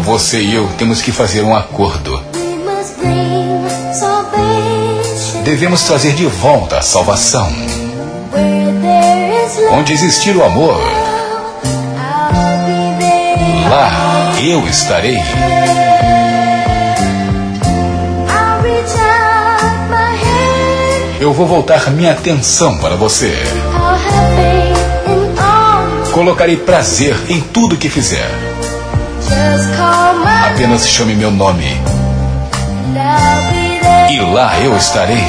Você e eu temos que fazer um acordo. Devemos trazer de volta a salvação. Onde existir o amor, lá eu estarei. Eu vou voltar minha atenção para você. Colocarei prazer em tudo que fizer. Apenas chame meu nome. E lá eu estarei.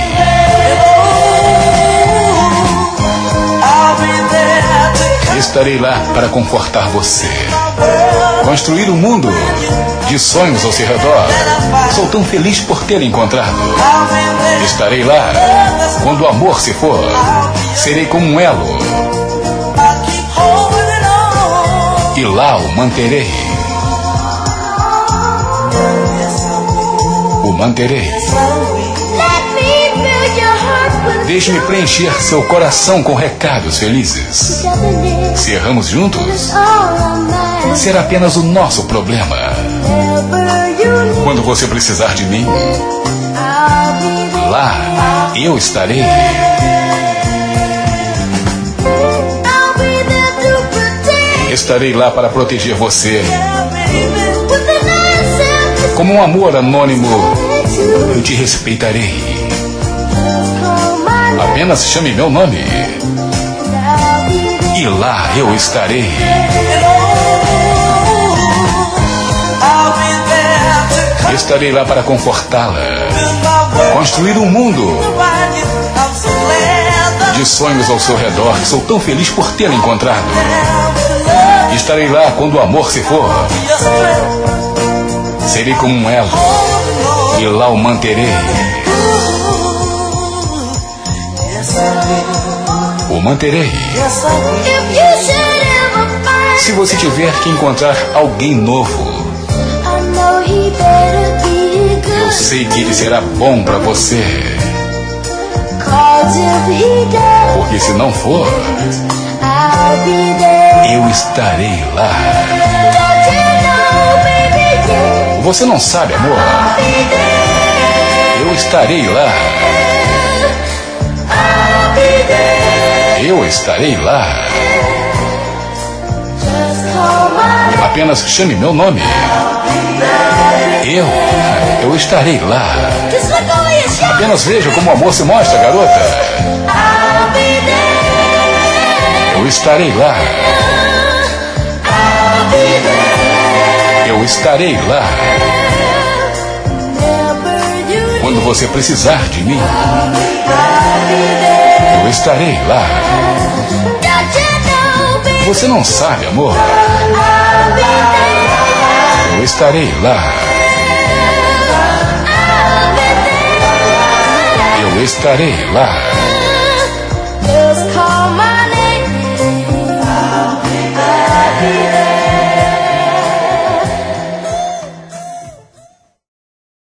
Estarei lá para confortar você. Construir um mundo de sonhos ao seu redor. Sou tão feliz por ter encontrado. Estarei lá quando o amor se for. Serei como um elo. E lá o manterei. O manterei. Deixe-me preencher seu coração com recados felizes. Se erramos juntos, será apenas o nosso problema. Quando você precisar de mim, lá eu estarei. Estarei lá para proteger você. Como um amor anônimo, eu te respeitarei. Apenas chame meu nome. E lá eu estarei. Estarei lá para confortá-la. Construir um mundo de sonhos ao seu redor. Sou tão feliz por tê-la encontrado. Estarei lá quando o amor se for. Serei como um elo. E lá o manterei. O manterei. Se você tiver que encontrar alguém novo, eu sei que ele será bom para você. Porque se não for, eu estarei lá. Você não sabe, amor? Eu estarei lá. Eu estarei lá. Apenas chame meu nome. Eu estarei lá. Apenas veja como o amor se mostra, garota. Eu estarei lá. Eu estarei lá. Quando você precisar de mim, eu estarei lá. Você não sabe, amor? Eu estarei lá. Eu estarei lá.